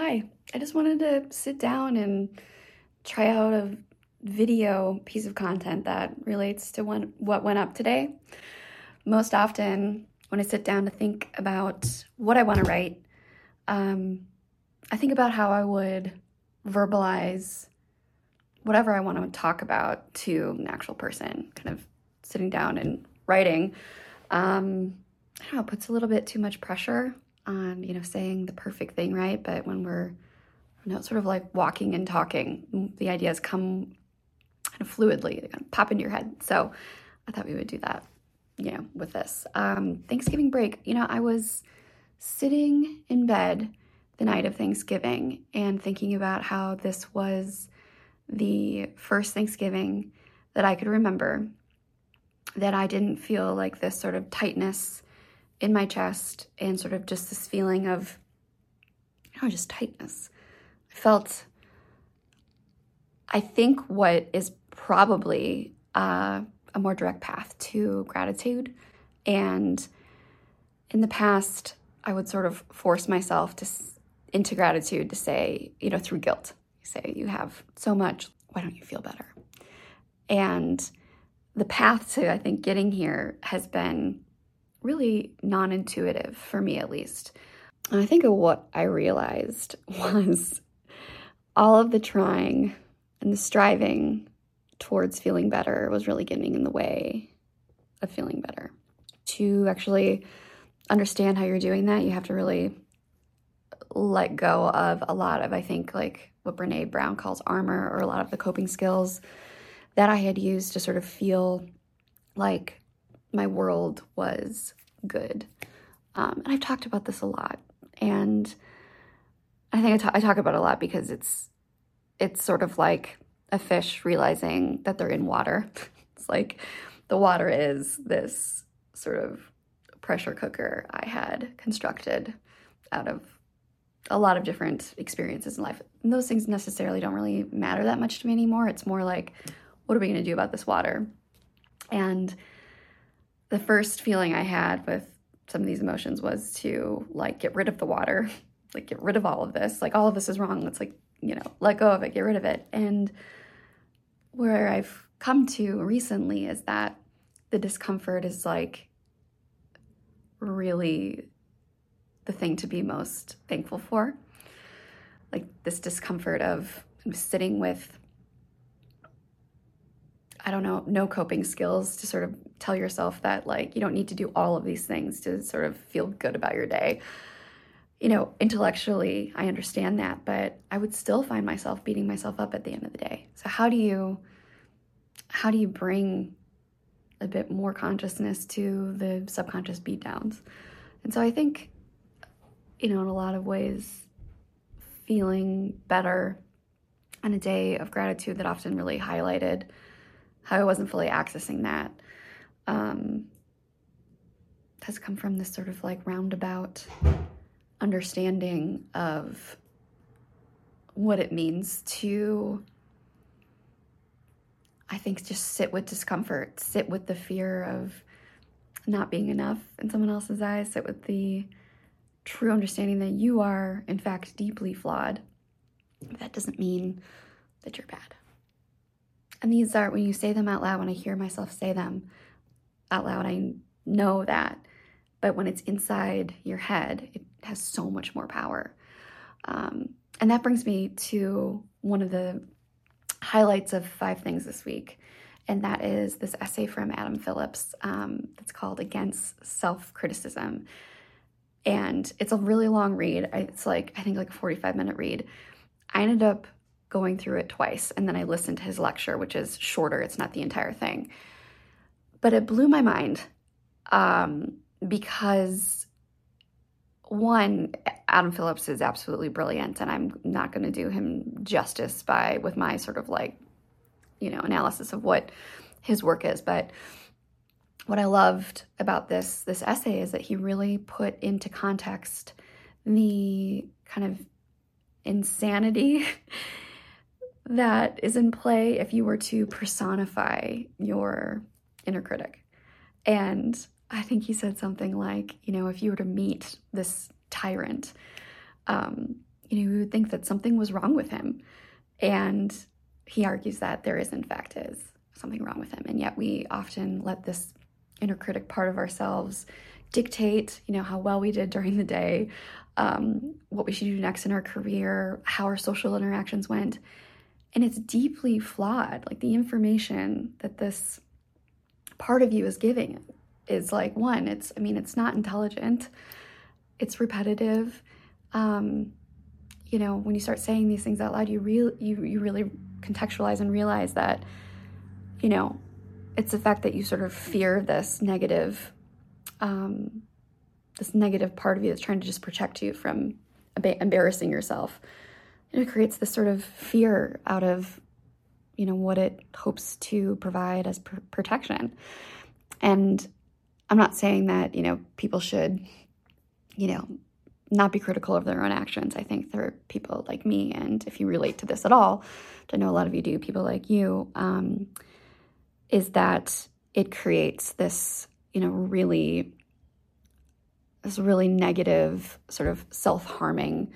Hi, I just wanted to sit down and try out a video piece of content that relates to what went up today. Most often, when I sit down to think about what I want to write, um, I think about how I would verbalize whatever I want to talk about to an actual person, kind of sitting down and writing. I don't know, it puts a little bit too much pressure on, saying the perfect thing, right? But when we're, sort of like walking and talking, the ideas come kind of fluidly, they kind of pop into your head. So I thought we would do that, with this. Thanksgiving break, I was sitting in bed the night of Thanksgiving and thinking about how this was the first Thanksgiving that I could remember that I didn't feel like this sort of tightness in my chest and sort of just this feeling of, just tightness. I think what is probably a more direct path to gratitude. And in the past, I would sort of force myself into gratitude to say, through guilt. You say, you have so much, why don't you feel better? And the path to, I think, getting here has been really non-intuitive for me, at least. And I think of what I realized was all of the trying and the striving towards feeling better was really getting in the way of feeling better. To actually understand how you're doing that, you have to really let go of a lot of, I think, like what Brene Brown calls armor, or a lot of the coping skills that I had used to sort of feel like my world was good. And I've talked about this a lot. And I think I talk about it a lot because it's sort of like a fish realizing that they're in water. It's like the water is this sort of pressure cooker I had constructed out of a lot of different experiences in life. And those things necessarily don't really matter that much to me anymore. It's more like, what are we going to do about this water? And the first feeling I had with some of these emotions was to like get rid of the water, like get rid of all of this. Like all of this is wrong. Let's let go of it, get rid of it. And where I've come to recently is that the discomfort is like really the thing to be most thankful for. Like this discomfort of sitting with, I don't know, no coping skills to sort of tell yourself that like you don't need to do all of these things to sort of feel good about your day. Intellectually, I understand that, but I would still find myself beating myself up at the end of the day. So how do you bring a bit more consciousness to the subconscious beatdowns? And so I think, in a lot of ways, feeling better on a day of gratitude that often really highlighted how I wasn't fully accessing that, has come from this sort of like roundabout understanding of what it means to, I think, just sit with discomfort, sit with the fear of not being enough in someone else's eyes, sit with the true understanding that you are, in fact, deeply flawed. That doesn't mean that you're bad. And these are, when you say them out loud, when I hear myself say them out loud, I know that. But when it's inside your head, it has so much more power. And that brings me to one of the highlights of 5 things this week. And that is this essay from Adam Phillips that's called Against Self-Criticism. And it's a really long read. It's like, I think like a 45-minute read. I ended up going through it twice, and then I listened to his lecture, which is shorter. It's not the entire thing. But it blew my mind because, one, Adam Phillips is absolutely brilliant, and I'm not going to do him justice with my sort of like, analysis of what his work is. But what I loved about this essay is that he really put into context the kind of insanity that is in play if you were to personify your inner critic. And I think he said something like, if you were to meet this tyrant, we would think that something was wrong with him. And he argues that there in fact is something wrong with him. And yet we often let this inner critic part of ourselves dictate, how well we did during the day, what we should do next in our career, how our social interactions went. And it's deeply flawed. Like, the information that this part of you is giving is like, one, it's not intelligent. It's repetitive. When you start saying these things out loud, you really contextualize and realize that, it's the fact that you sort of fear this negative part of you that's trying to just protect you from embarrassing yourself. And it creates this sort of fear out of, what it hopes to provide as protection. And I'm not saying that, people should, not be critical of their own actions. I think there are people like me, and if you relate to this at all, which I know a lot of you do, people like you, is that it creates this, really negative sort of self-harming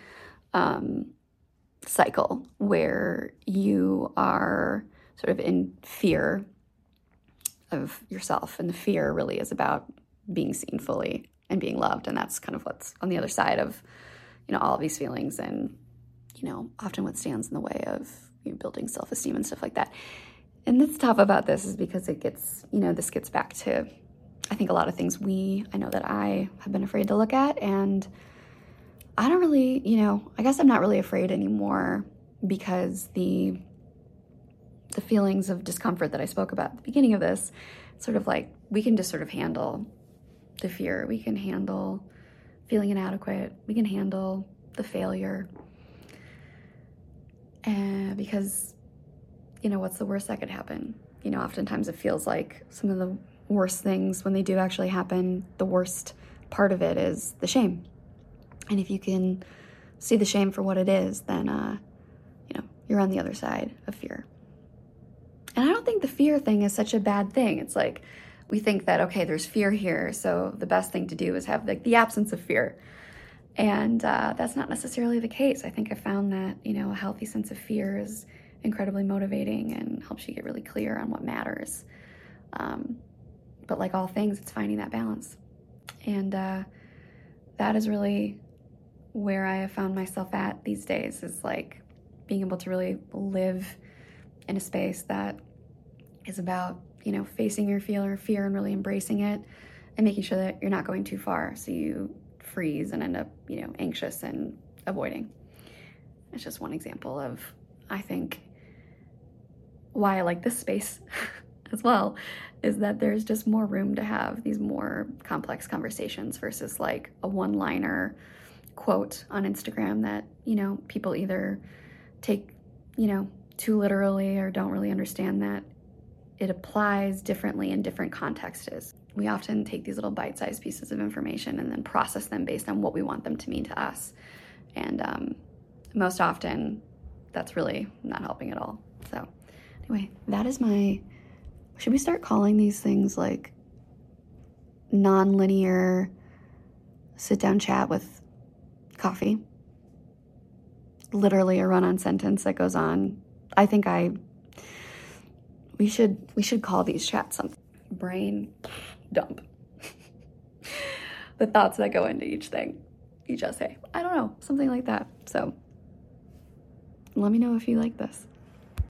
cycle where you are sort of in fear of yourself. And the fear really is about being seen fully and being loved. And that's kind of what's on the other side of, all of these feelings, and, often what stands in the way of building self-esteem and stuff like that. And what's tough about this is because it gets, this gets back to, I think, a lot of things I know that I have been afraid to look at. And I don't really, I guess I'm not really afraid anymore, because the feelings of discomfort that I spoke about at the beginning of this, sort of like, we can just sort of handle the fear. We can handle feeling inadequate. We can handle the failure. And because, what's the worst that could happen? Oftentimes it feels like some of the worst things, when they do actually happen, the worst part of it is the shame. And if you can see the shame for what it is, then, you're on the other side of fear. And I don't think the fear thing is such a bad thing. It's like, we think that, okay, there's fear here, so the best thing to do is have the absence of fear. And that's not necessarily the case. I think I found that, a healthy sense of fear is incredibly motivating and helps you get really clear on what matters. But like all things, it's finding that balance. And that is really where I have found myself at these days, is like being able to really live in a space that is about, facing your fear and really embracing it, and making sure that you're not going too far, so you freeze and end up, anxious and avoiding. It's just one example of, I think, why I like this space as well, is that there's just more room to have these more complex conversations versus like a one-liner quote on Instagram that, people either take, too literally, or don't really understand that it applies differently in different contexts. We often take these little bite-sized pieces of information and then process them based on what we want them to mean to us. And most often, that's really not helping at all. So anyway, that is should we start calling these things like non-linear sit-down chat with coffee? Literally a run-on sentence that goes on. I think we should call these chats something. Brain dump. The thoughts that go into each thing, each essay. I don't know, something like that. So let me know if you like this.